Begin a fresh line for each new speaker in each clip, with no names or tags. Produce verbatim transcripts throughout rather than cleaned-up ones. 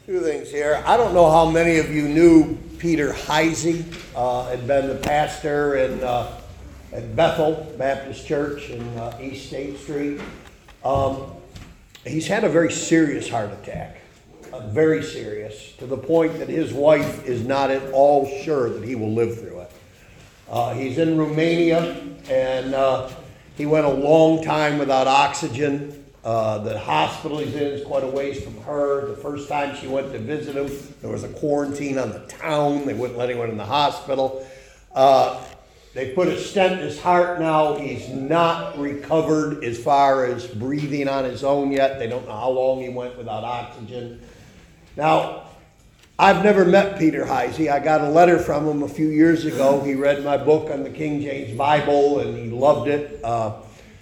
Two things here. I don't know how many of you knew Peter Heisey, uh, had been the pastor in, uh, at Bethel Baptist Church in uh, East State Street. Um, he's had a very serious heart attack, uh, very serious, to the point that his wife is not at all sure that he will live through it. Uh, he's in Romania, and uh, he went a long time without oxygen. Uh, the hospital he's in is quite a ways from her. The first time she went to visit him, there was a quarantine on the town. They wouldn't let anyone in the hospital. Uh, they put a stent in his heart now. He's not recovered as far as breathing on his own yet. They don't know how long he went without oxygen. Now, I've never met Peter Heisey. I got a letter from him a few years ago. He read my book on the King James Bible, and he loved it. Uh,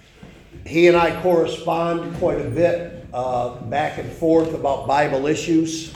He and I correspond quite a bit, uh, back and forth about Bible issues.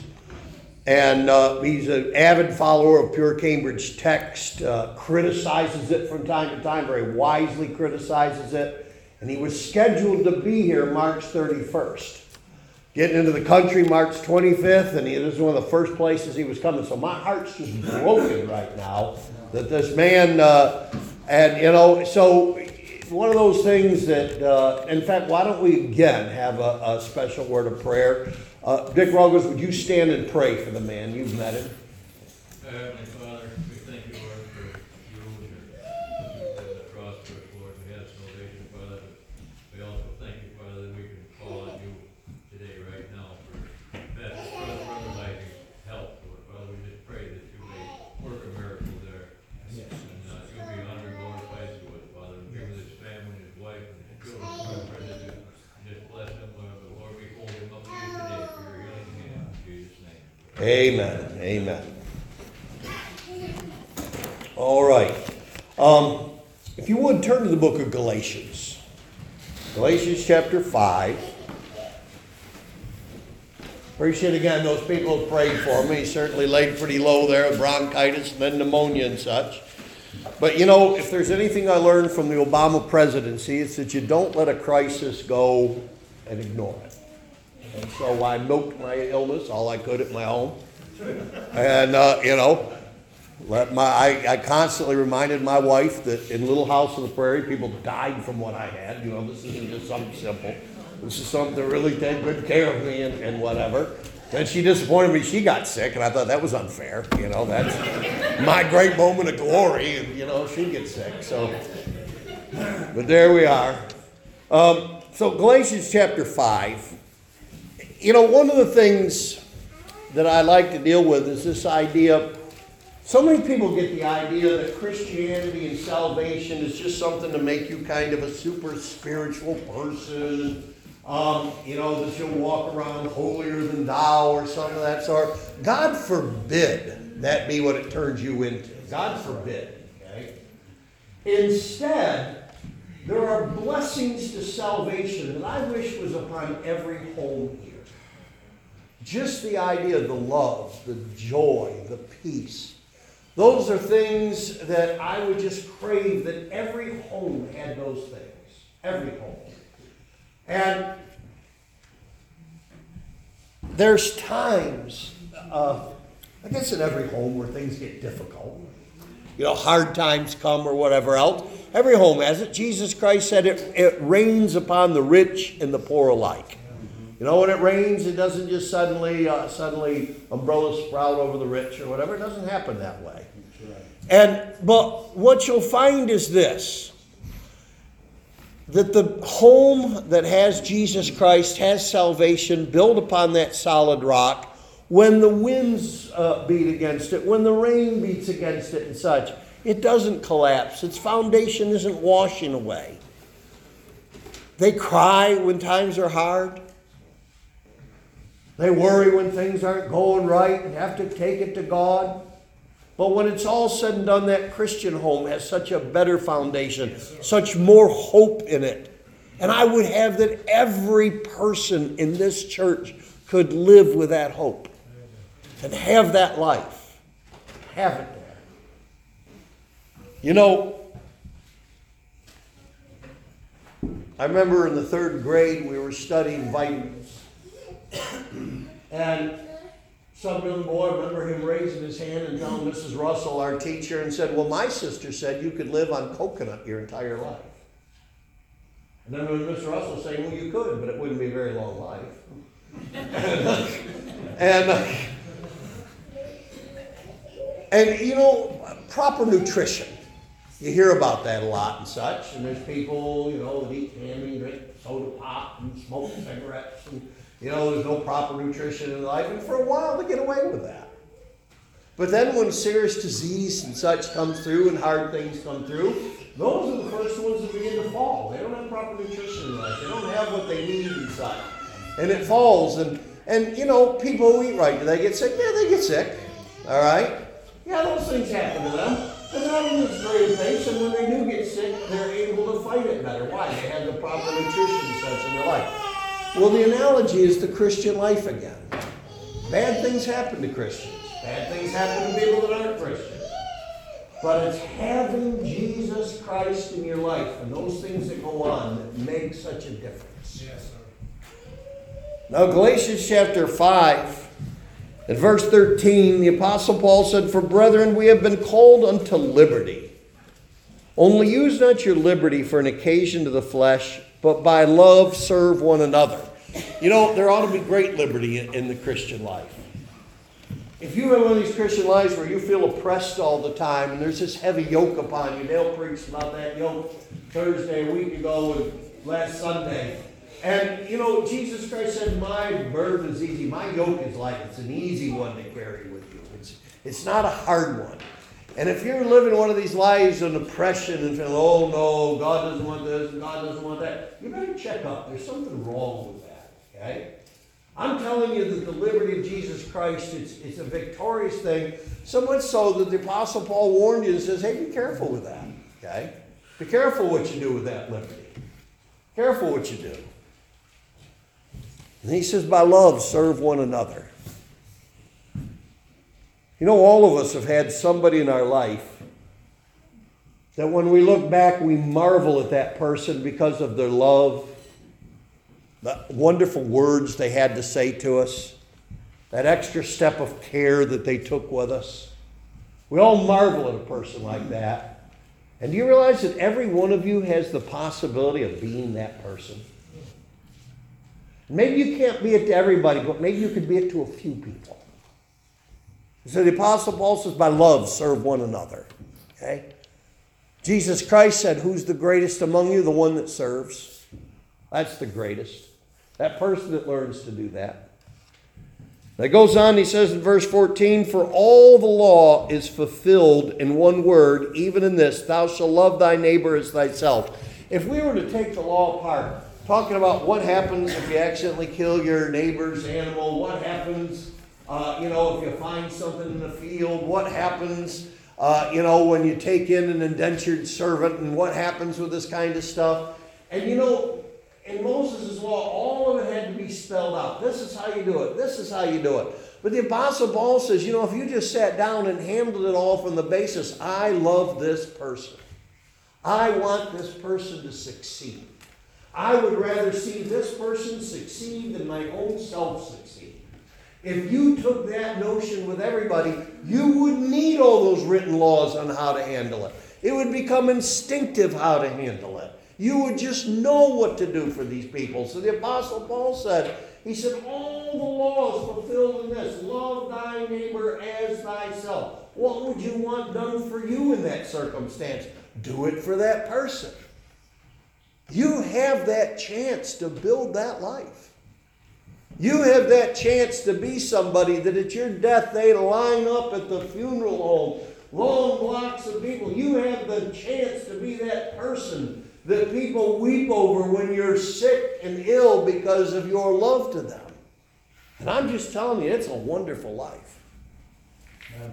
And uh, he's an avid follower of Pure Cambridge Text, uh, criticizes it from time to time, very wisely criticizes it. And he was scheduled to be here March thirty-first. Getting into the country March twenty-fifth, and he, this is one of the first places he was coming. So my heart's just broken right now that this man, uh, and you know, so... one of those things that, uh, in fact, why don't we again have a, a special word of prayer? Uh, Dick Ruggles, would you stand and pray for the man? You've met him.
Heavenly Father, we thank you, Lord, for you and your the cross for us, Lord. We have salvation, Father. We also thank you, Father, that we can call on you today, right now, for best brother, brother Lightning's help, Lord. Father, we just pray that you may work a miracle there. Yes. And uh, you'll be honored and glorified to it, Father. And give his family, his wife, and his children, we pray that you just bless him, Lord. But Lord, we hold him up to you today for your healing hand. In Jesus' name.
Amen. Amen. All right. Um, if you would, turn to the book of Galatians. Galatians chapter five. Appreciate again those people who prayed for me. He certainly laid pretty low there with bronchitis and then pneumonia and such. But you know, if there's anything I learned from the Obama presidency, it's that you don't let a crisis go and ignore it. And so I milked my illness all I could at my home. And, uh, you know, let my I, I constantly reminded my wife that in Little House on the Prairie, people died from what I had. You know, this isn't just something simple. This is something that really take good care of me and, and whatever. Then she disappointed me. She got sick, and I thought that was unfair. You know, that's my great moment of glory, and, you know, she gets sick. So, but there we are. Um, so Galatians chapter five. You know, one of the things that I like to deal with is this idea. So many people get the idea that Christianity and salvation is just something to make you kind of a super spiritual person. Um, you know, that you'll walk around holier than thou or something of that sort. God forbid that be what it turns you into. God forbid. Okay? Instead, there are blessings to salvation that I wish was upon every home here. Just the idea of the love, the joy, the peace. Those are things that I would just crave that every home had those things. Every home. And there's times, uh, I guess in every home where things get difficult. You know, hard times come or whatever else. Every home has it. Jesus Christ said it, it rains upon the rich and the poor alike. You know, when it rains, it doesn't just suddenly, uh, suddenly umbrellas sprout over the rich or whatever. It doesn't happen that way. And, but what you'll find is this, that the home that has Jesus Christ has salvation built upon that solid rock. When the winds uh, beat against it, when the rain beats against it and such, it doesn't collapse. Its foundation isn't washing away. They cry when times are hard. They worry when things aren't going right and have to take it to God. But when it's all said and done, that Christian home has such a better foundation, such more hope in it. And I would have that every person in this church could live with that hope and have that life. Have it there. You know, I remember in the third grade we were studying vitamins. And some young boy, I remember him raising his hand and telling Missus Russell, our teacher, and said, well, my sister said you could live on coconut your entire life. And then when Mister Russell saying, well, you could, but it wouldn't be a very long life. and, uh, and, you know, proper nutrition. You hear about that a lot and such, and there's people, you know, that eat candy, drink soda pop, and smoke cigarettes, and, you know, there's no proper nutrition in life, and for a while they get away with that. But then when serious disease and such comes through and hard things come through, those are the first ones that begin to fall. They don't have proper nutrition in life. They don't have what they need and such. And it falls, and, and you know, people who eat right, do they get sick? Yeah, they get sick, all right? Yeah, those things happen to them. And they're not in this great place, and when they do get sick, they're able to fight it better. Why? They have the proper nutrition and such in their life. Well, the analogy is the Christian life again. Bad things happen to Christians. Bad things happen to people that aren't Christians. But it's having Jesus Christ in your life and those things that go on that make such a difference.
Yes, sir.
Now, Galatians chapter five, at verse thirteen, the Apostle Paul said, for brethren, we have been called unto liberty. Only use not your liberty for an occasion to the flesh, but by love serve one another. You know, there ought to be great liberty in, in the Christian life. If you have one of these Christian lives where you feel oppressed all the time and there's this heavy yoke upon you, Dale preached about that yoke Thursday a week ago and last Sunday. And, you know, Jesus Christ said, my burden is easy. My yoke is light. It's an easy one to carry with you. It's, it's not a hard one. And if you're living one of these lives of oppression and feeling, oh no, God doesn't want this and God doesn't want that, you better check up. There's something wrong with that, okay? I'm telling you that the liberty of Jesus Christ, it's, it's a victorious thing, so much so that the Apostle Paul warned you and says, hey, be careful with that, okay? Be careful what you do with that liberty. Careful what you do. And he says, by love, serve one another. You know, all of us have had somebody in our life that when we look back, we marvel at that person because of their love, the wonderful words they had to say to us, that extra step of care that they took with us. We all marvel at a person like that. And do you realize that every one of you has the possibility of being that person? Maybe you can't be it to everybody, but maybe you could be it to a few people. So the Apostle Paul says, by love, serve one another. Okay? Jesus Christ said, who's the greatest among you? The one that serves. That's the greatest. That person that learns to do that. It goes on, he says in verse fourteen, for all the law is fulfilled in one word, even in this, thou shalt love thy neighbor as thyself. If we were to take the law apart, talking about what happens if you accidentally kill your neighbor's animal, what happens, uh, you know, if you find something in the field, what happens, uh, you know, when you take in an indentured servant, and what happens with this kind of stuff. And you know, in Moses' law, all of it had to be spelled out. This is how you do it. This is how you do it. But the Apostle Paul says, you know, if you just sat down and handled it all from the basis, I love this person. I want this person to succeed. I would rather see this person succeed than my own self succeed. If you took that notion with everybody, you wouldn't need all those written laws on how to handle it. It would become instinctive how to handle it. You would just know what to do for these people. So the Apostle Paul said, he said, all the laws fulfilled in this. Love thy neighbor as thyself. What would you want done for you in that circumstance? Do it for that person. You have that chance to build that life. You have that chance to be somebody that at your death they line up at the funeral home. Long blocks of people. You have the chance to be that person that people weep over when you're sick and ill because of your love to them. And I'm just telling you, it's a wonderful life. Amen.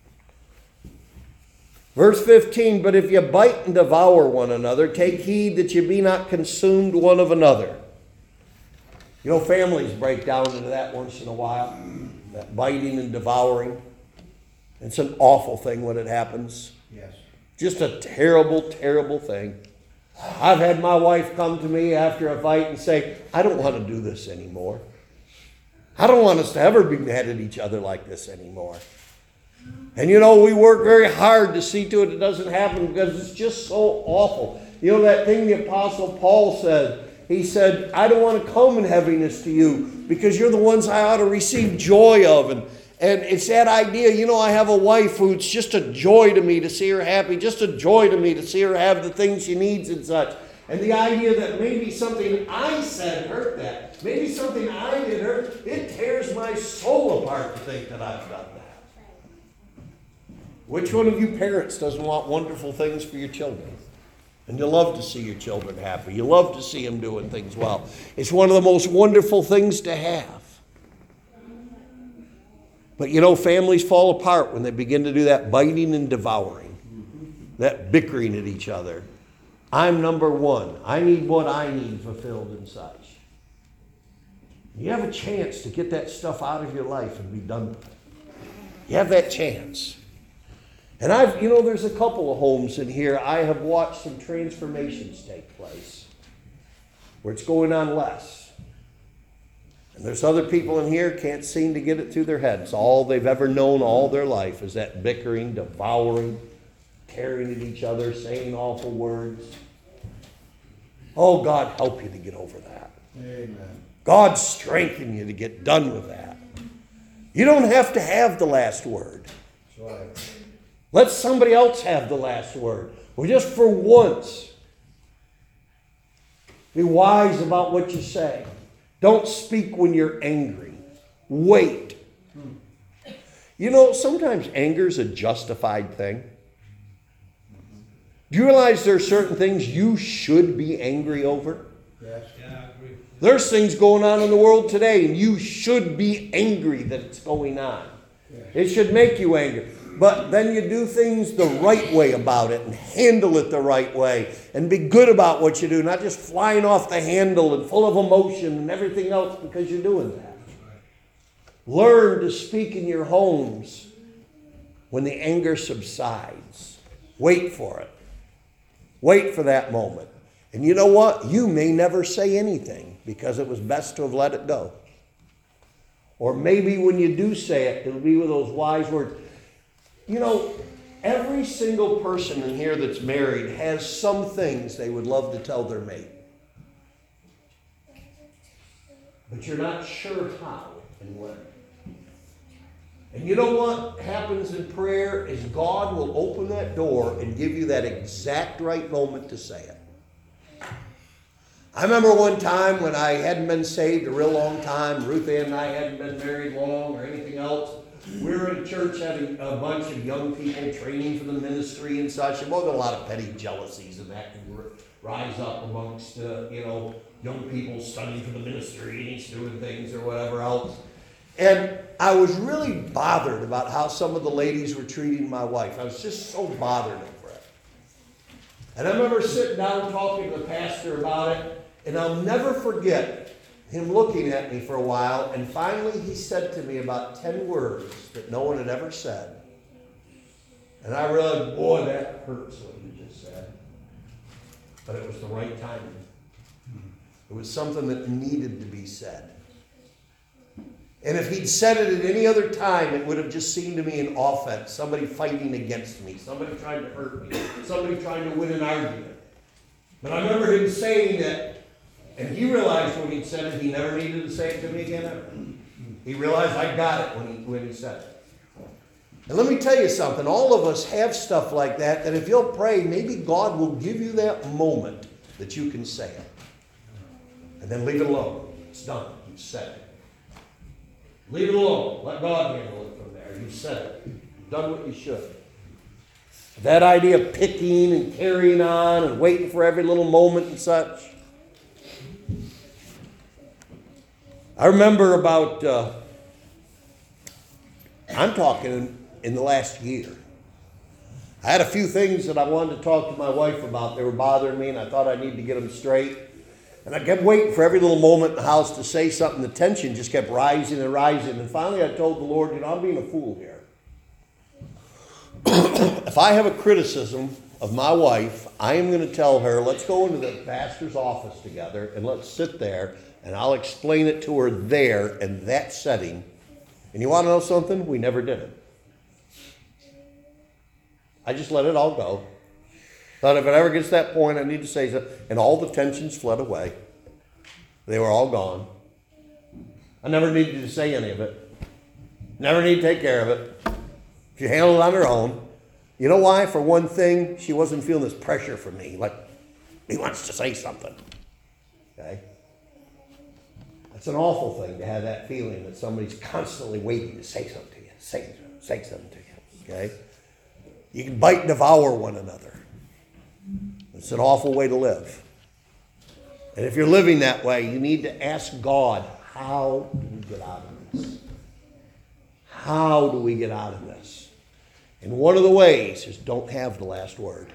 Verse fifteen, but if you bite and devour one another, take heed that you be not consumed one of another. You know, families break down into that once in a while, that biting and devouring. It's an awful thing when it happens.
Yes.
Just a terrible, terrible thing. I've had my wife come to me after a fight and say, I don't want to do this anymore. I don't want us to ever be mad at each other like this anymore. And you know, we work very hard to see to it it doesn't happen because it's just so awful. You know that thing the Apostle Paul said? He said, I don't want to come in heaviness to you because you're the ones I ought to receive joy of. And, and it's that idea, you know, I have a wife who it's just a joy to me to see her happy, just a joy to me to see her have the things she needs and such. And the idea that maybe something I said hurt that, maybe something I did hurt, it tears my soul apart to think that I've done that. Which one of you parents doesn't want wonderful things for your children? And you love to see your children happy. You love to see them doing things well. It's one of the most wonderful things to have. But you know, families fall apart when they begin to do that biting and devouring, that bickering at each other. I'm number one. I need what I need fulfilled and such. You have a chance to get that stuff out of your life and be done with it. You have that chance. And I've, you know, there's a couple of homes in here. I have watched some transformations take place where it's going on less. And there's other people in here can't seem to get it through their heads. All they've ever known all their life is that bickering, devouring, tearing at each other, saying awful words. Oh, God help you to get over that.
Amen.
God strengthen you to get done with that. You don't have to have the last word.
That's right.
Let somebody else have the last word. Or just for once, be wise about what you say. Don't speak when you're angry. Wait. You know, sometimes anger is a justified thing. Do you realize there are certain things you should be angry over?
Yes.
Yeah, I agree.
There's things going on in the world today, and you should be angry that it's going on.
Yes.
It should make you angry. But then you do things the right way about it and handle it the right way and be good about what you do, not just flying off the handle and full of emotion and everything else because you're doing that. Learn to speak in your homes when the anger subsides. Wait for it. Wait for that moment. And you know what? You may never say anything because it was best to have let it go. Or maybe when you do say it, it'll be with those wise words. You know, every single person in here that's married has some things they would love to tell their mate. But you're not sure how and when. And you know what happens in prayer is God will open that door and give you that exact right moment to say it. I remember one time when I hadn't been saved a real long time. Ruth Ann and I hadn't been married long or anything else. We were in church having a bunch of young people training for the ministry and such. And there was a lot of petty jealousies and that can rise up amongst, uh, you know, young people studying for the ministry and each doing things or whatever else. And I was really bothered about how some of the ladies were treating my wife. I was just so bothered over it. And I remember sitting down talking to the pastor about it, and I'll never forget him looking at me for a while, and finally he said to me about ten words that no one had ever said. And I realized, boy, that hurts what you just said. But it was the right timing. It was something that needed to be said. And if he'd said it at any other time, it would have just seemed to me an offense. Somebody fighting against me. Somebody trying to hurt me. Somebody trying to win an argument. But I remember him saying that, and he realized when he'd said it, he never needed to say it to me again ever. He realized I got it when he, when he said it. And let me tell you something. All of us have stuff like that, that if you'll pray, maybe God will give you that moment that you can say it. And then leave it alone. It's done. You've said it. Leave it alone. Let God handle it from there. You've said it. You've done what you should. That idea of picking and carrying on and waiting for every little moment and such. I remember about, uh, I'm talking in, in the last year. I had a few things that I wanted to talk to my wife about. They were bothering me, and I thought I needed to get them straight. And I kept waiting for every little moment in the house to say something. The tension just kept rising and rising. And finally I told the Lord, you know, I'm being a fool here. If I have a criticism of my wife, I am going to tell her, let's go into the pastor's office together and let's sit there and I'll explain it to her there in that setting. And you want to know something? We never did it. I just let it all go. Thought if it ever gets to that point, I need to say something. And all the tensions fled away. They were all gone. I never needed to say any of it. Never need to take care of it. She handled it on her own. You know why? For one thing, she wasn't feeling this pressure from me. Like, he wants to say something. Okay? It's an awful thing to have that feeling that somebody's constantly waiting to say something to you. Say, say something to you. Okay? You can bite and devour one another. It's an awful way to live. And if you're living that way, you need to ask God, how do we get out of this? How do we get out of this? And one of the ways is don't have the last word.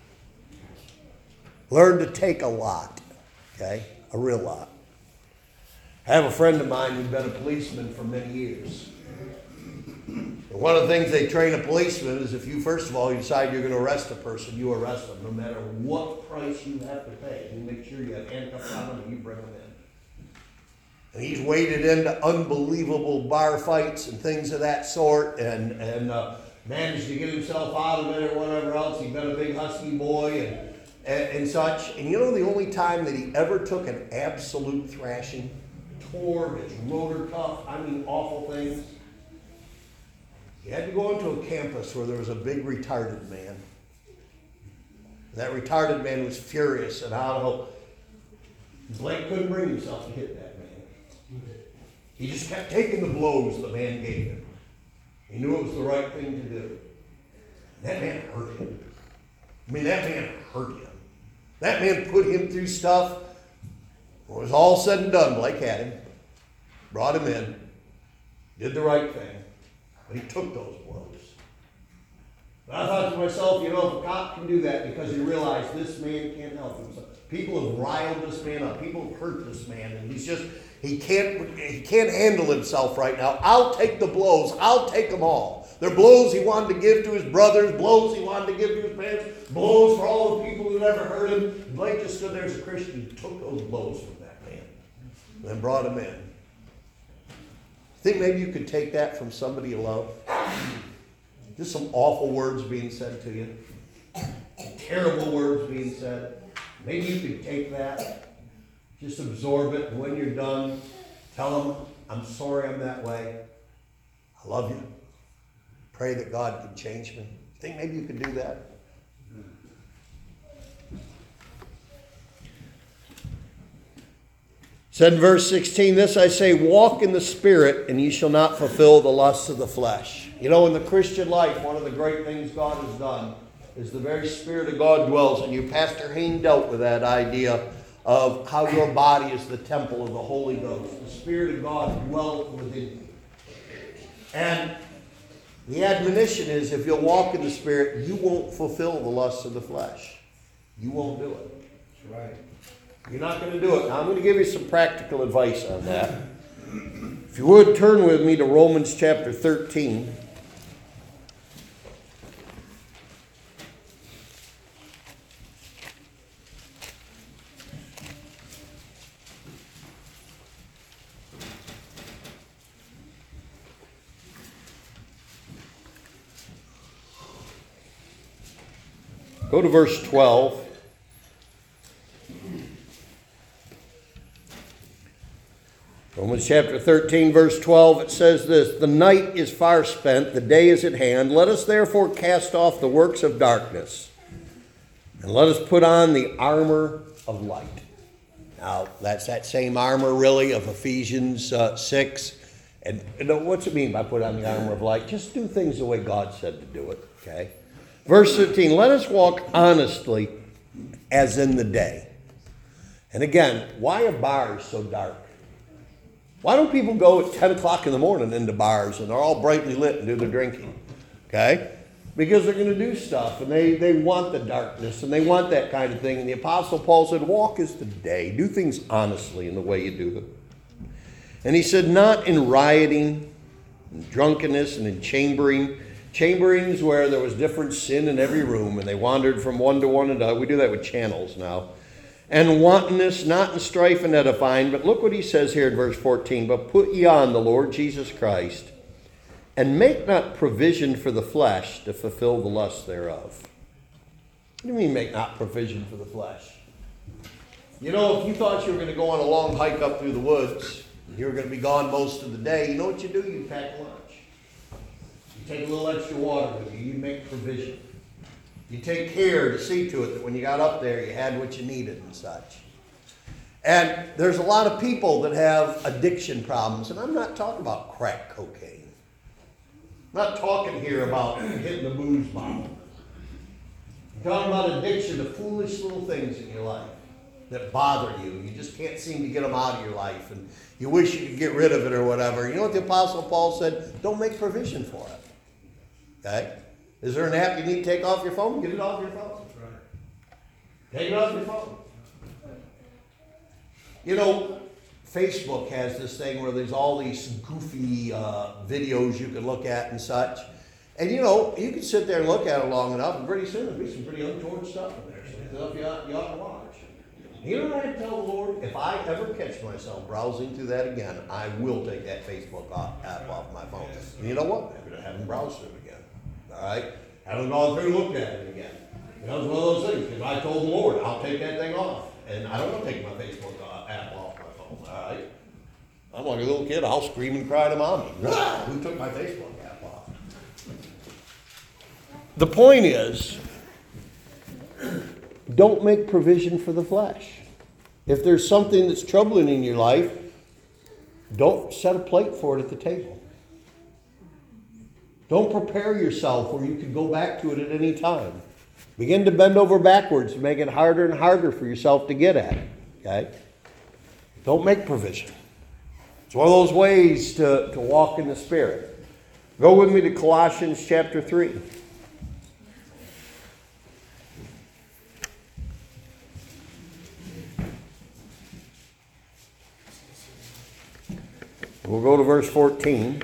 Learn to take a lot. Okay? A real lot. I have a friend of mine who's been a policeman for many years. And one of the things they train a policeman is if you, first of all, you decide you're going to arrest a person, you arrest them no matter what price you have to pay. You make sure you have handcuffs on them and you bring them in. And he's waded into unbelievable bar fights and things of that sort and, and uh, managed to get himself out of it or whatever else. He's been a big husky boy and, and, and such. And you know the only time that he ever took an absolute thrashing? Tore his rotor cuff, I mean awful things. He had to go into a campus where there was a big retarded man. That retarded man was furious and out of Blake couldn't bring himself to hit that man. He just kept taking the blows the man gave him. He knew it was the right thing to do. That man hurt him. I mean, that man hurt him. That man put him through stuff. When it was all said and done, Blake had him, brought him in, did the right thing, but he took those blows. But I thought to myself, you know, if a cop can do that because he realized this man can't help himself. People have riled this man up. People have hurt this man, and he's just, he can't, he can't handle himself right now. I'll take the blows. I'll take them all. They're blows he wanted to give to his brothers, blows he wanted to give to his parents, blows for all the people who never hurt him. Blake just stood there as a Christian and took those blows from that man and then brought him in. Think maybe you could take that from somebody you love? Just some awful words being said to you. Terrible words being said. Maybe you could take that, just absorb it, and when you're done, tell them, I'm sorry I'm that way. I love you. Pray that God can change me. Think maybe you could do that? Said in verse sixteen, this I say, walk in the Spirit, and ye shall not fulfill the lusts of the flesh. You know, in the Christian life, one of the great things God has done is the very Spirit of God dwells in you. Pastor Hain dealt with that idea of how your body is the temple of the Holy Ghost. The Spirit of God dwells within you. And the admonition is, if you'll walk in the Spirit, you won't fulfill the lusts of the flesh. You won't do it. That's right. You're not going to do it. Now, I'm going to give you some practical advice on that. If you would, turn with me to Romans chapter thirteen. Go to verse twelve. Romans chapter thirteen, verse twelve, it says this, the night is far spent, the day is at hand. Let us therefore cast off the works of darkness, and let us put on the armor of light. Now, that's that same armor, really, of Ephesians uh, six. And, and what's it mean by put on the armor of light? Just do things the way God said to do it, okay? Verse thirteen, let us walk honestly as in the day. And again, why are bars so dark? Why don't people go at ten o'clock in the morning into bars and they're all brightly lit and do their drinking? Okay? Because they're going to do stuff and they, they want the darkness and they want that kind of thing. And the Apostle Paul said, walk as the day. Do things honestly in the way you do them. And he said, not in rioting, and drunkenness, and in chambering, chamberings where there was different sin in every room, and they wandered from one to one another. We do that with channels now. And wantonness, not in strife and edifying. But look what he says here in verse fourteen. But put ye on the Lord Jesus Christ, and make not provision for the flesh to fulfill the lusts thereof. What do you mean make not provision for the flesh? You know, if you thought you were going to go on a long hike up through the woods, you were going to be gone most of the day, you know what you do? You pack lunch. You take a little extra water with you. You make provision. You take care to see to it that when you got up there, you had what you needed and such. And there's a lot of people that have addiction problems, and I'm not talking about crack cocaine. I'm not talking here about hitting the booze bottle. I'm talking about addiction to foolish little things in your life that bother you. You just can't seem to get them out of your life, and you wish you could get rid of it or whatever. You know what the Apostle Paul said? Don't make provision for it. Okay? Is there an app you need to take off your phone? Get it off your phone.
That's right.
Take it off your phone. You know, Facebook has this thing where there's all these goofy uh, videos you can look at and such. And you know, you can sit there and look at it long enough, and pretty soon there'll be some pretty untoward stuff in there. Some stuff you ought, you ought to watch. You know what I tell the Lord? If I ever catch myself browsing through that again, I will take that Facebook off, app off my phone. And you know what? I'm going to have them browse through it again. All right? Haven't gone through and looked at it again. You know, it's one of those things. Because I told the Lord, I'll take that thing off. And I don't want to take my Facebook app off my phone. All right? I'm like a little kid. I'll scream and cry to mommy. Who took my Facebook app off? The point is, don't make provision for the flesh. If there's something that's troubling in your life, don't set a plate for it at the table. Don't prepare yourself where you can go back to it at any time. Begin to bend over backwards to make it harder and harder for yourself to get at it. Okay? Don't make provision. It's one of those ways to, to walk in the Spirit. Go with me to Colossians chapter three. We'll go to verse fourteen.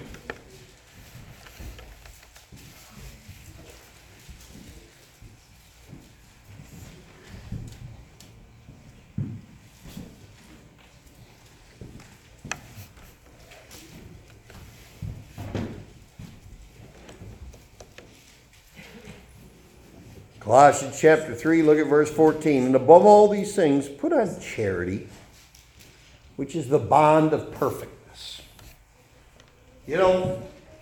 Colossians chapter three, look at verse fourteen. And above all these things, put on charity, which is the bond of perfectness. You know,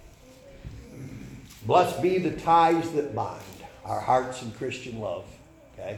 blessed be the ties that bind our hearts in Christian love. Okay?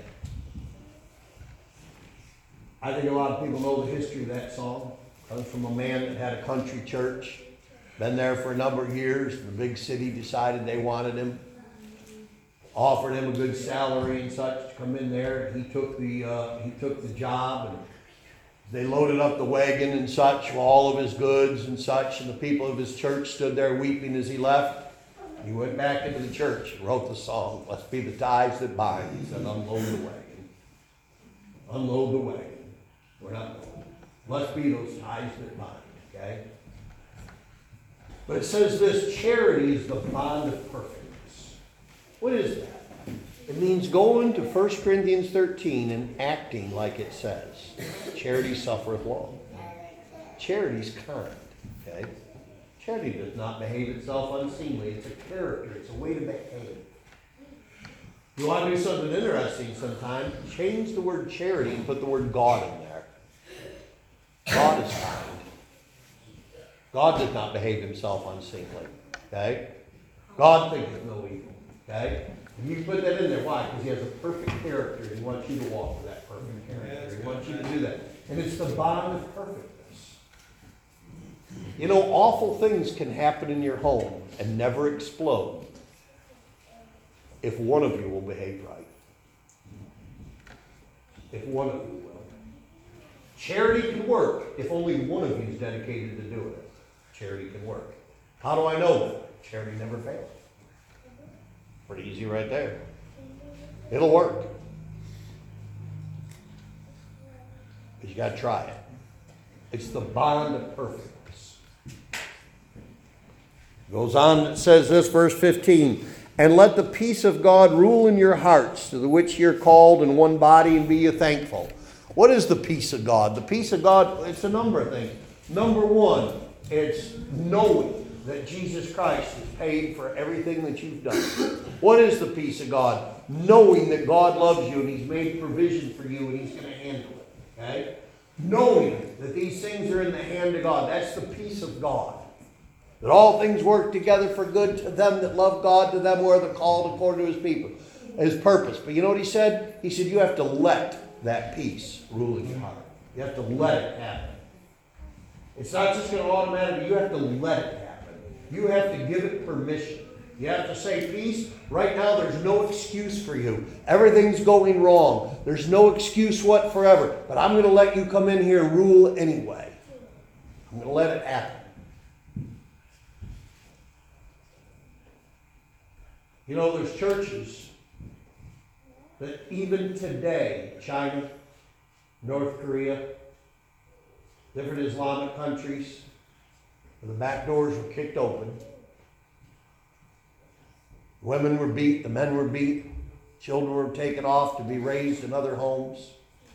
I think a lot of people know the history of that song. It comes from a man that had a country church. Been there for a number of years. The big city decided they wanted him. Offered him a good salary and such to come in there. He took the uh, he took the job, and they loaded up the wagon and such with all of his goods and such. And the people of his church stood there weeping as he left. He went back into the church and wrote the song. Blessed be the ties that bind. He said, unload the wagon. Unload the wagon. We're not going. Blessed be those ties that bind. Okay. But it says this: charity is the bond of perfectness. What is that? It means going to First Corinthians thirteen and acting like it says. Charity suffereth long. Charity's kind. Okay? Charity does not behave itself unseemly. It's a character. It's a way to behave. You want to do something interesting sometime? Change the word charity and put the word God in there. God is kind. God does not behave himself unseemly. Okay? God thinketh no evil. Okay? And you put that in there. Why? Because he has a perfect character. He wants you to walk with that perfect character. He wants you to do that. And it's the bond of perfectness. You know, awful things can happen in your home and never explode if one of you will behave right. If one of you will. Charity can work if only one of you is dedicated to doing it. Charity can work. How do I know that? Charity never fails. Pretty easy right there. It'll work. But you got to try it. It's the bond of perfectness. Goes on, it says this, verse fifteen, and let the peace of God rule in your hearts, to the which you're called in one body, and be you thankful. What is the peace of God? The peace of God, it's a number of things. Number one, it's knowing that Jesus Christ has paid for everything that you've done. What is the peace of God? Knowing that God loves you and He's made provision for you and He's going to handle it. Okay? Knowing that these things are in the hand of God. That's the peace of God. That all things work together for good to them that love God, to them who are the called according to His people, His purpose. But you know what He said? He said you have to let that peace rule in your heart. You have to let it happen. It's not just going to automatically, you have to let it happen. You have to give it permission. You have to say, peace, right now there's no excuse for you. Everything's going wrong. There's no excuse whatsoever. But I'm going to let you come in here and rule anyway. I'm going to let it happen. You know, there's churches that even today, China, North Korea, different Islamic countries, where the back doors were kicked open. Women were beat, the men were beat, children were taken off to be raised in other homes.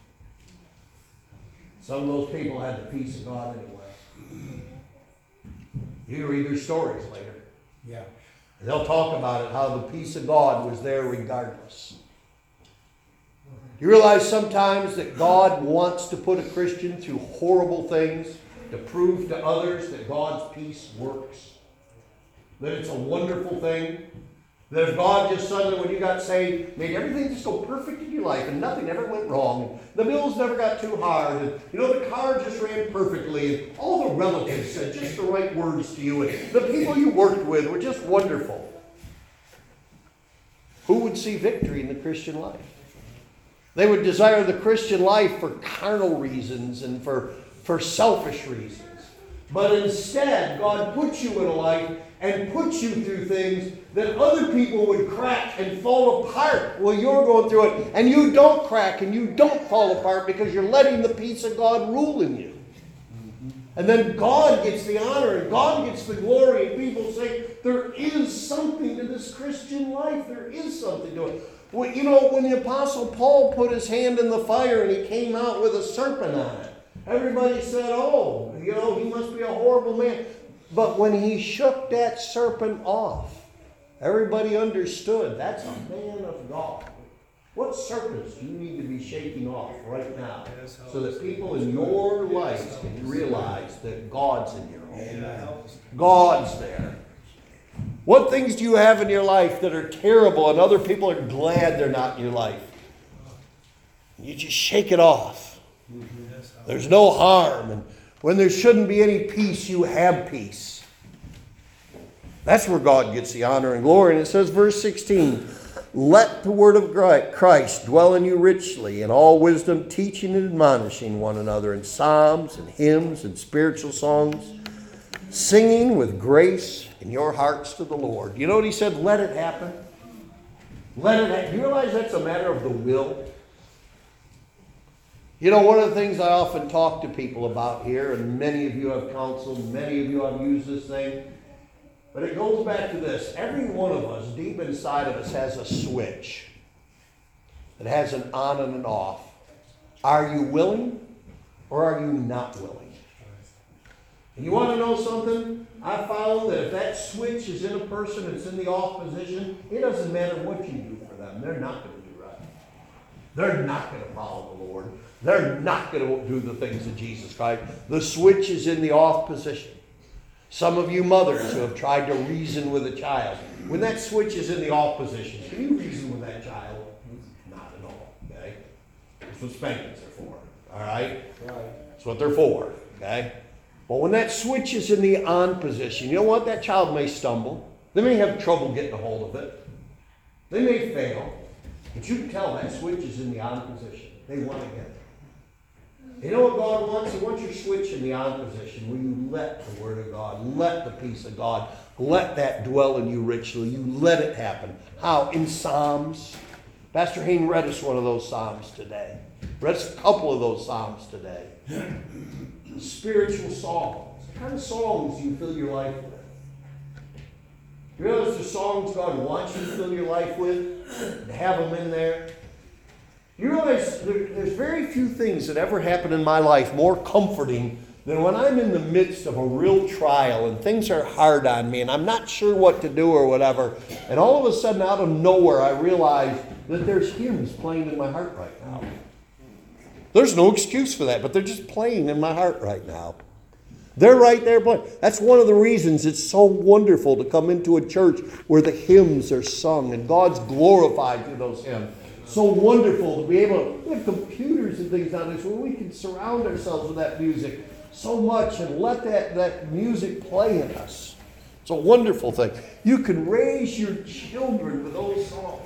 Some of those people had the peace of God anyway. You read their stories later.
Yeah.
And they'll talk about it, how the peace of God was there regardless. You realize sometimes that God wants to put a Christian through horrible things to prove to others that God's peace works. That it's a wonderful thing. That if God just suddenly, when you got saved, made everything just go perfect in your life and nothing ever went wrong. The bills never got too hard. And, you know, the car just ran perfectly. And all the relatives said just the right words to you. And the people you worked with were just wonderful. Who would see victory in the Christian life? They would desire the Christian life for carnal reasons and for, for selfish reasons. But instead, God puts you in a life and puts you through things that other people would crack and fall apart while you're going through it. And you don't crack and you don't fall apart because you're letting the peace of God rule in you. And then God gets the honor and God gets the glory. And people say, there is something to this Christian life. There is something to it. Well, you know, when the Apostle Paul put his hand in the fire and he came out with a serpent on it, everybody said, oh, you know, he must be a horrible man. But when he shook that serpent off, everybody understood that's a man of God. What serpents do you need to be shaking off right now so that people in your life can realize that God's in your home? God's there. What things do you have in your life that are terrible and other people are glad they're not in your life? You just shake it off. There's no harm. And when there shouldn't be any peace, you have peace. That's where God gets the honor and glory. And it says, verse sixteen, let the word of Christ dwell in you richly, in all wisdom, teaching and admonishing one another in psalms and hymns and spiritual songs, singing with grace in your hearts to the Lord. You know what he said? Let it happen. Let it happen. Do you realize that's a matter of the will? You know, one of the things I often talk to people about here, and many of you have counseled, many of you have used this thing, but it goes back to this. Every one of us, deep inside of us, has a switch. It has an on and an off. Are you willing or are you not willing? And you want to know something? I found that if that switch is in a person, it's in the off position, it doesn't matter what you do for them. They're not going to do right. They're not going to follow the Lord. They're not going to do the things of Jesus Christ. The switch is in the off position. Some of you mothers who have tried to reason with a child, when that switch is in the off position, can you reason with that child? Not at all, okay? That's what spankings are for, all right? Right. That's what they're for, okay? But when that switch is in the on position, you know what? That child may stumble. They may have trouble getting a hold of it. They may fail. But you can tell that switch is in the on position. They want to get it. You know what God wants? He wants your switch in the on position where you let the Word of God, let the peace of God, let that dwell in you richly. You let it happen. How? In Psalms. Pastor Hayne read us one of those Psalms today. Read us a couple of those Psalms today. Spiritual songs. What kind of songs do you fill your life with? You realize the songs God wants you to fill your life with? To have them in there? You realize there, there's very few things that ever happen in my life more comforting than when I'm in the midst of a real trial and things are hard on me and I'm not sure what to do or whatever. And all of a sudden, out of nowhere, I realize that there's hymns playing in my heart right now. There's no excuse for that, but they're just playing in my heart right now. They're right there playing. That's one of the reasons it's so wonderful to come into a church where the hymns are sung and God's glorified through those hymns. So wonderful to be able to, we have computers and things on this where we can surround ourselves with that music so much and let that, that music play in us. It's a wonderful thing. You can raise your children with those songs.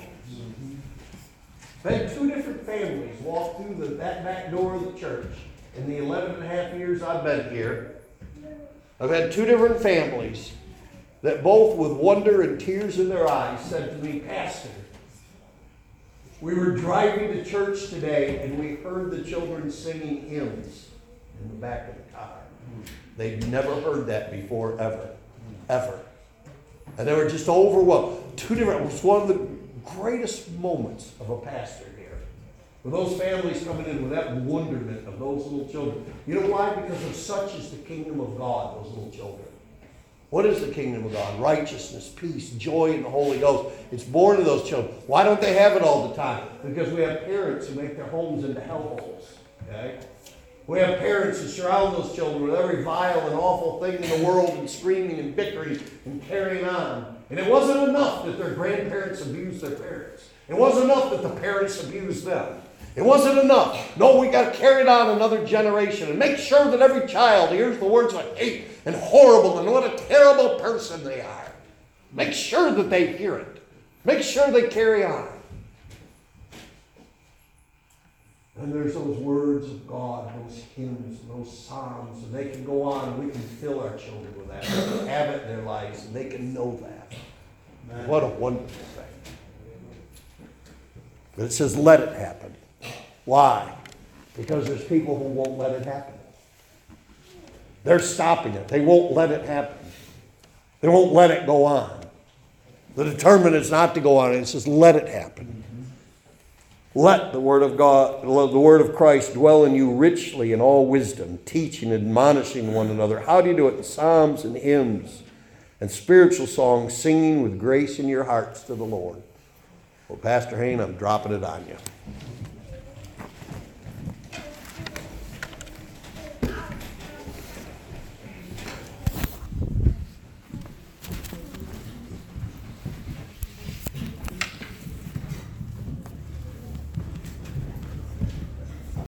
I've had two different families walk through the, that back door of the church in the eleven and a half years I've been here. I've had two different families that both with wonder and tears in their eyes said to me, Pastor, we were driving to church today and we heard the children singing hymns in the back of the car. They'd never heard that before, ever. Ever. And they were just overwhelmed. Two different, it was one of the greatest moments of a pastor here. With those families coming in with that wonderment of those little children. You know why? Because of such is the kingdom of God, those little children. What is the kingdom of God? Righteousness, peace, joy in the Holy Ghost. It's born of those children. Why don't they have it all the time? Because we have parents who make their homes into hellholes. Okay? We have parents who surround those children with every vile and awful thing in the world and screaming and bickering and carrying on. And it wasn't enough that their grandparents abused their parents. It wasn't enough that the parents abused them. It wasn't enough. No, we got to carry it on another generation and make sure that every child hears the words of hate and horrible and what a terrible person they are. Make sure that they hear it. Make sure they carry on. And there's those words of God, those hymns, those psalms, and they can go on and we can fill our children with that. They can have it in their lives and they can know that. Man. What a wonderful thing. But it says, let it happen. Why? Because there's people who won't let it happen. They're stopping it. They won't let it happen. They won't let it go on. The determined is not to go on. It says, let it happen. Let the word of God, the word of Christ dwell in you richly in all wisdom, teaching and admonishing one another. How do you do it? In psalms and hymns and spiritual songs, singing with grace in your hearts to the Lord. Well, Pastor Hayne, I'm dropping it on you.